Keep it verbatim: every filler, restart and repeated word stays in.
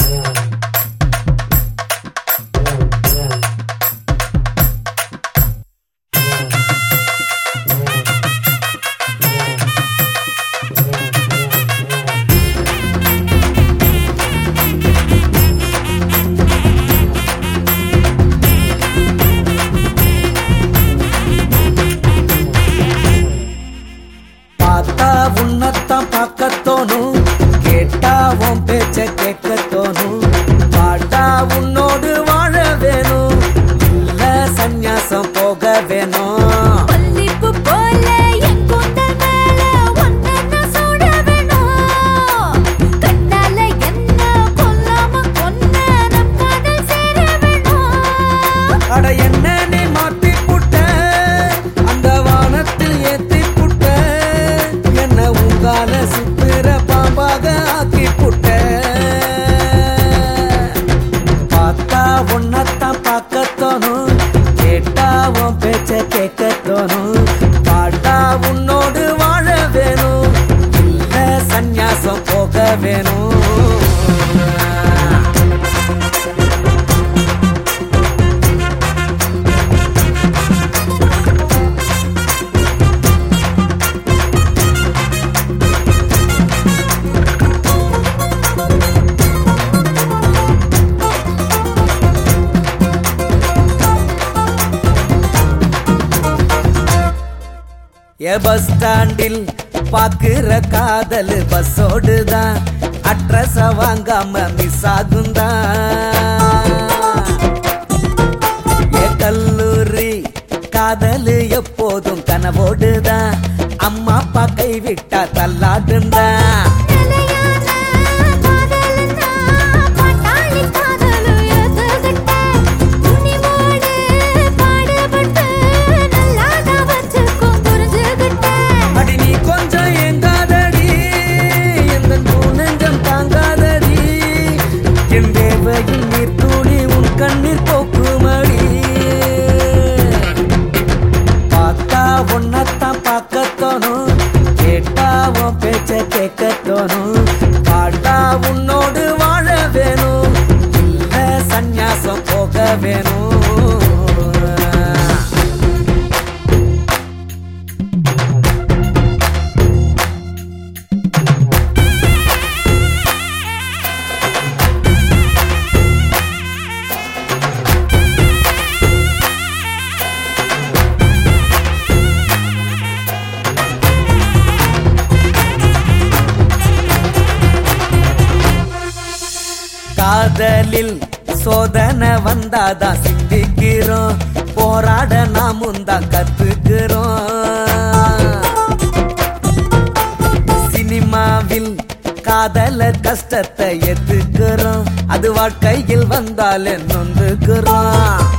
உன்னத்தான் பார்க்க தோணும், கேட்டா உன் பேச்ச கேட்க தோணும், பாட்டா உன்னோடு வாழ வேணும், இல்ல சந்நியாசம் போக வேணும். அட என்ன நீ மாத்தி புட்ட, அந்த வானத்தில் ஏத்தி புட்ட, என்ன உங்கால சுத்துற பாம்பாக ஆக்கி புட்ட. பார்த்தா உன்னத்தான் பார்க்க தோணும், கேட்டா உன் பேச்ச கேட்க தோணும், பாட்டா உன்னோடு வாழ வேணும், இல்ல சந்நியாசம் போக வேணும். ஏ பஸ் ஸ்டாண்டில் பாக்குற காதல் பஸ்ஸோடுதான், அட்ரஸ வாங்காம மிஸ் ஆகுந்தான். ஏ கல்லூரி காதல் எப்போதும் கனவோடுதான், அம்மா அப்பா கைவிட்டா தள்ளாடுந்தான். கண்ணீர் போக்குமடி. பார்த்தா உன்னத்தான் பார்க்க தோணும், கேட்டா உன் பேச்ச கேட்க தோணும், பாட்டா உன்னோடு வாழ வேணும், இல்ல சந்நியாசம் போக வேணும். காதலில் சோதனை வந்தாதான் சிந்திக்கிறோம், போராட நாமும் தான் கத்துக்கிறோம். சினிமாவில் காதல கஷ்டத்தை ஏத்துக்கிறோம், அது வாழ்க்கையில் வந்தாலே நொந்துக்கிறோம்.